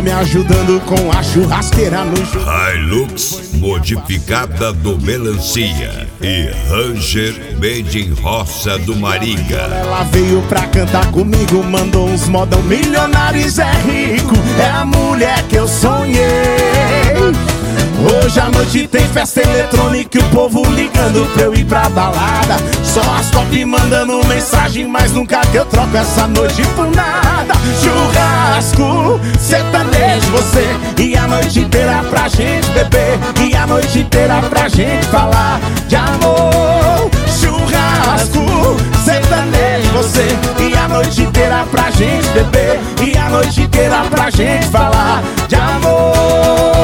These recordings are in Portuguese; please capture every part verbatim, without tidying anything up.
me ajudando com a churrasqueira no jogo. Hilux modificada do Melancia e Ranger made in Roça do Maringa. Ela veio pra cantar comigo, mandou uns modão milionários, é rico, é a mulher que eu sonhei. Hoje à noite tem festa eletrônica e o povo ligando pra eu ir pra balada. Só as top mandando mensagem, mas nunca que eu troco essa noite por nada. Churrasco, sertanejo, você e a noite inteira pra gente beber, e a noite inteira pra gente falar de amor. Churrasco, sertanejo, você e a noite inteira pra gente beber, e a noite inteira pra gente falar de amor.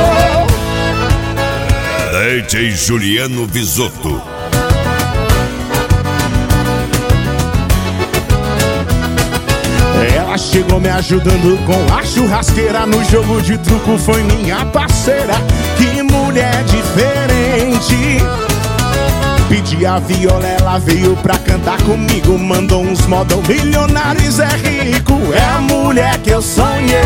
D J Juliano Visotto. Ela chegou me ajudando com a churrasqueira, no jogo de truco foi minha parceira. Que mulher diferente. Pedi a viola, ela veio pra cantar comigo, mandou uns modão milionários, é rico, é a mulher que eu sonhei.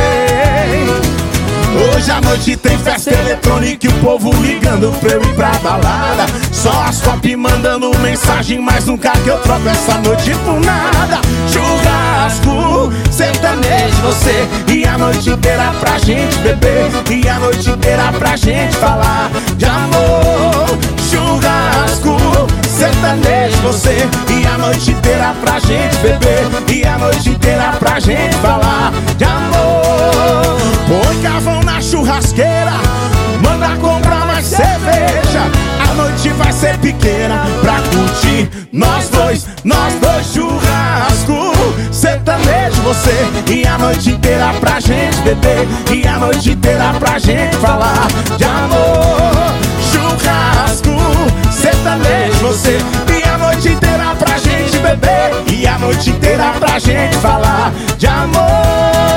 Hoje à noite tem festa eletrônica e o povo ligando pra eu ir pra balada. Só as top mandando mensagem, mas nunca que eu troco essa noite por nada. Churrasco, sertanejo, você e a noite inteira pra gente beber, e a noite inteira pra gente falar de amor. Churrasco, sertanejo, você e a noite inteira pra gente beber, e a noite inteira pra gente falar de amor. Põe carvão na churrasqueira, manda comprar mais cerveja. A noite vai ser pequena pra curtir nós dois, nós dois. Churrasco, sertanejo, você e a noite inteira pra gente beber, e a noite inteira pra gente falar de amor. Churrasco, sertanejo, você e a noite inteira pra gente beber, e a noite inteira pra gente falar de amor.